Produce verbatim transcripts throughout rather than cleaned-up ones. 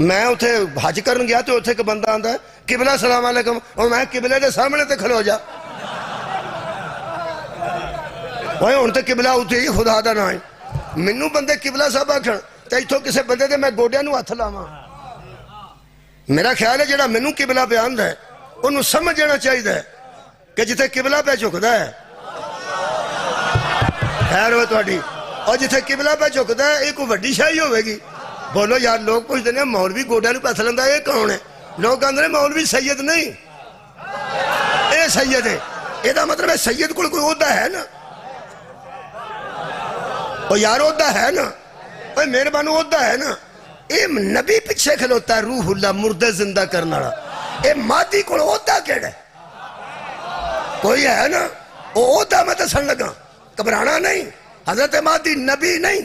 میں اتھے حج کرن گیا تو اتھے ایک بندہ آندا ہے قبلہ السلام علیکم، اور میں قبلے دے سامنے تے کھلو جا وہ ہن تے قبلہ اتھے ہی خدا دا نام ہے مینوں بندے قبلہ صاحب آکھن تے ایتھوں کسے بندے دے میں گوڈیاں نوں ہتھ لاواں۔ میرا خیال ہے جڑا مینوں قبلہ پہ آندا ہے انہوں سمجھ جانا چاہیے کہ جتھے قبلہ پہ جھکدا ہے خیر ہو تہاڈی، اور جتھے قبلہ پہ جھکدا ہے یہ کوئی وڈی شاہی ہوے گی۔ بولو یار، لوگ پوچھتے ہیں مولوی گوڈیاں نوں ہتھ لاندا یہ کون ہے؟ لوگ کہندے ہیں مولوی سید نہیں، اے سید ہے۔ یہ مطلب ہے سید کو کوئی عہدہ ہے نا، اور یار عہدہ ہے نا، اوے مہربان عہدہ ہے نا۔ اے نبی پیچھے کھلوتا ہے، روح اللہ مردے زندہ کرنا رہا۔ اے مادی کو عہدہ کیڑا ہے؟ کوئی ہے نا، وہ عہدہ میں دسن لگا، گھبرانا نہیں۔ حضرت مادی نبی نہیں،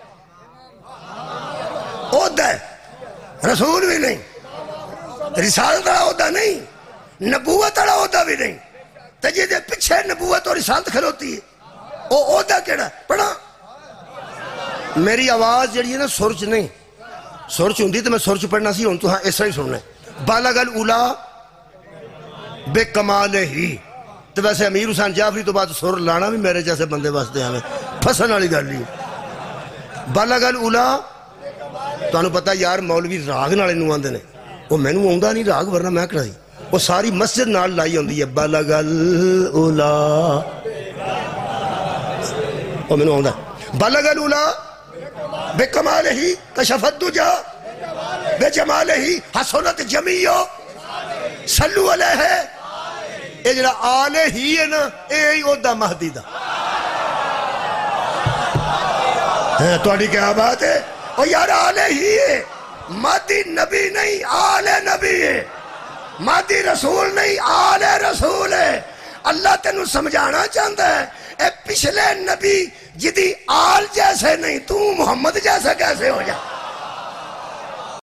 عہدہ ہے، رسول بھی نہیں، رسالت والا عہدہ نہیں، نبوت والا عہدہ بھی نہیں۔ تے جے دے پیچھے نبوت اور رسالت کھلوتی ہے وہ عہدہ کیڑا ہے؟ پڑھا میری آواز جڑی ہے نا سرچ نہیں، سرچ ہوندی تو میں سرچ پڑھنا سی، ہن تو ہاں اس طرح ہی سننا ہے۔ بالغ الاولا بے کمال ہی۔ تو ویسے امیر حسین جعفری تو بعد سر لانا بھی میرے جیسے بندے واسطے ہمیں پھسن والی گل نہیں۔ بالغ الاولا تو انہوں پتہ یار مولوی راگ نالے نوں آندے نے، وہ میں نوں آندا نہیں راگ، ورنہ میں کرائی وہ ساری مسجد نال لائی ہوندی ہے۔ بالغ الاولا وہ میں نوں آندا بالغ الاولا بے کمال ہی کشف الدجا بے جمال ہی حسنت جمیع صلو علیہ۔ یہ جڑا آل ہی ہے نا یہ ہی عہدہ مہدی دا۔ تہاڈی کیا بات ہے؟ اور یار آل ہی ہے، مہدی نبی نہیں، آل نبی ہے۔ مہدی رسول نہیں، آل رسول ہے۔ اللہ تینوں سمجھانا چاہتا ہے اے پچھلے نبی جدی آل جیسے نہیں، تو محمد جیسا کیسے ہو جا؟